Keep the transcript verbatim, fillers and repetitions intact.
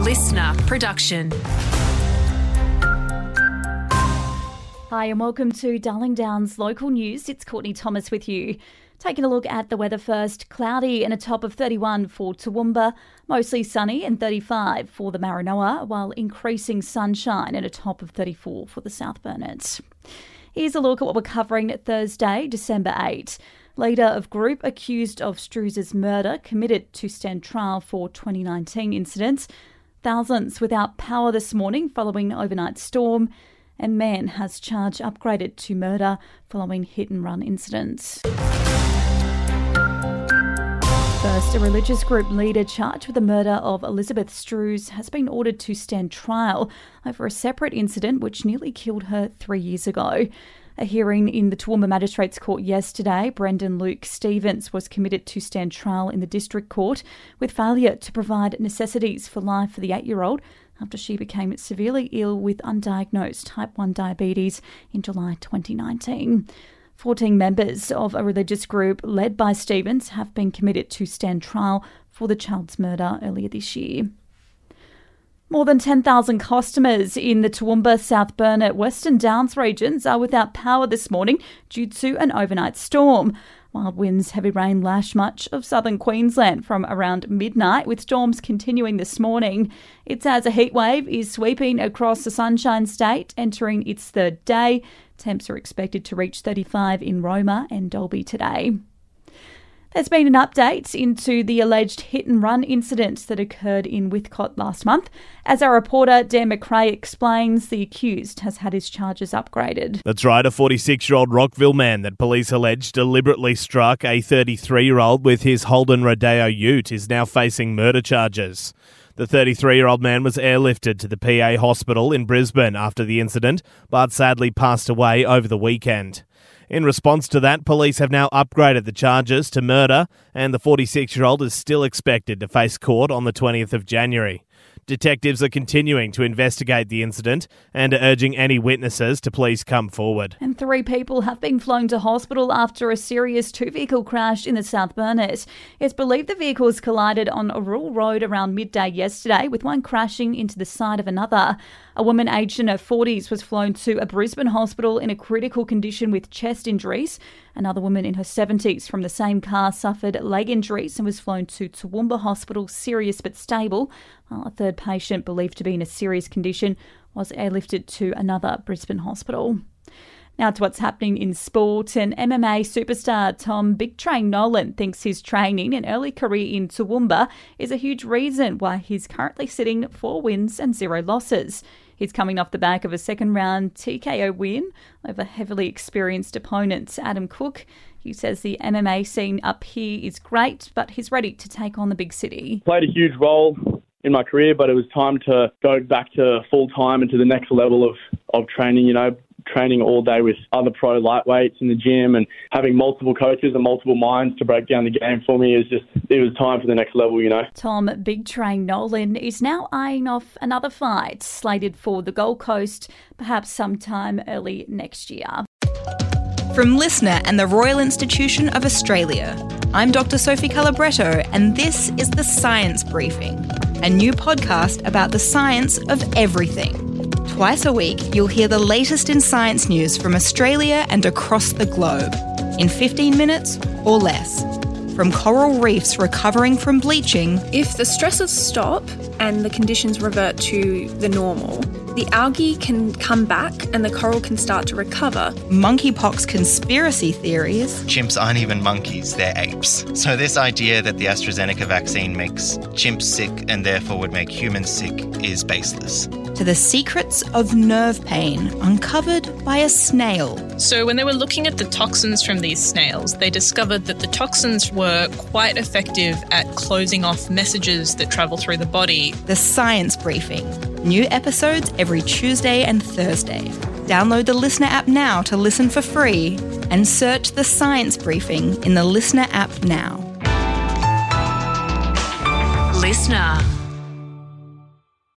listener production. Hi and welcome to Darling Downs Local News. It's Courtney Thomas with you. Taking a look at the weather first. Cloudy and a top of thirty-one for Toowoomba, mostly sunny and thirty-five for the Maranoa, while increasing sunshine and a top of thirty-four for the South Burnett. Here's a look at what we're covering Thursday, December eighth. Leader of group accused of Struz's murder committed to stand trial for twenty nineteen incidents. Thousands without power this morning following overnight storm. And man has charge upgraded to murder following hit-and-run incidents. First, a religious group leader charged with the murder of Elizabeth Struz has been ordered to stand trial over a separate incident which nearly killed her three years ago. A hearing in the Toowoomba Magistrates Court yesterday, Brendan Luke Stevens was committed to stand trial in the District Court with failure to provide necessities for life for the eight-year-old after she became severely ill with undiagnosed type one diabetes in July twenty nineteen. fourteen members of a religious group led by Stevens have been committed to stand trial for the child's murder earlier this year. More than ten thousand customers in the Toowoomba, South Burnett, Western Downs regions are without power this morning due to an overnight storm. Wild winds, heavy rain lashed much of southern Queensland from around midnight, with storms continuing this morning. It's as a heatwave is sweeping across the Sunshine State, entering its third day. Temps are expected to reach thirty-five in Roma and Dalby today. There's been an update into the alleged hit-and-run incident that occurred in Whithcott last month. As our reporter Dan McRae explains, the accused has had his charges upgraded. That's right, a forty-six-year-old Rockville man that police allege deliberately struck a thirty-three-year-old with his Holden Rodeo ute is now facing murder charges. The thirty-three-year-old man was airlifted to the P A hospital in Brisbane after the incident, but sadly passed away over the weekend. In response to that, police have now upgraded the charges to murder, and the forty-six-year-old is still expected to face court on the twentieth of January. Detectives are continuing to investigate the incident and are urging any witnesses to please come forward. And three people have been flown to hospital after a serious two-vehicle crash in the South Burnett. It's believed the vehicles collided on a rural road around midday yesterday, with one crashing into the side of another. A woman aged in her forties was flown to a Brisbane hospital in a critical condition with chest injuries. Another woman in her seventies from the same car suffered leg injuries and was flown to Toowoomba Hospital, serious but stable, while a third patient believed to be in a serious condition was airlifted to another Brisbane hospital. Now to what's happening in sport, and M M A superstar Tom Big Train Nolan thinks his training and early career in Toowoomba is a huge reason why he's currently sitting four wins and zero losses. He's coming off the back of a second-round T K O win over heavily experienced opponent Adam Cook. He says the M M A scene up here is great, but he's ready to take on the big city. Played a huge role in my career, but it was time to go back to full-time and to the next level of, of training, you know, training all day with other pro lightweights in the gym and having multiple coaches and multiple minds to break down the game for me is just, it was time for the next level, you know. Tom Big Train Nolan is now eyeing off another fight slated for the Gold Coast, perhaps sometime early next year. From Listener and the Royal Institution of Australia, I'm Doctor Sophie Calabretto, and this is The Science Briefing, a new podcast about the science of everything. Twice a week, you'll hear the latest in science news from Australia and across the globe, in fifteen minutes or less. From coral reefs recovering from bleaching. If the stresses stop and the conditions revert to the normal, the algae can come back and the coral can start to recover. Monkeypox conspiracy theories. Chimps aren't even monkeys, they're apes. So this idea that the AstraZeneca vaccine makes chimps sick and therefore would make humans sick is baseless. To the secrets of nerve pain uncovered by a snail. So when they were looking at the toxins from these snails, they discovered that the toxins were quite effective at closing off messages that travel through the body. The Science Briefing. New episodes every Tuesday and Thursday. Download the Listener app now to listen for free and search The Science Briefing in the Listener app now. Listener.